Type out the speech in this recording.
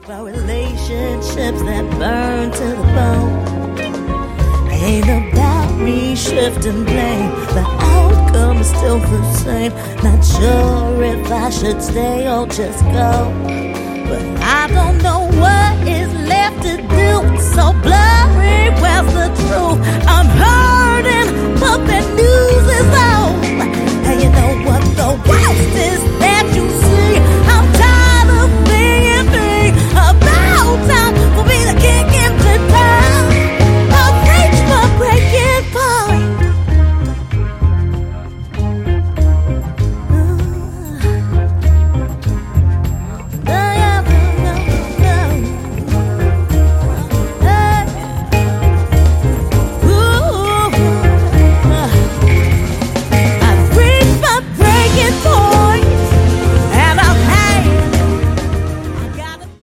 about relationships that burn to the bone. Ain't about me shifting blame. The outcome is still the same. Not sure if I should stay or just go, but I don't know what is left to do. It's so blurry, where's the truth?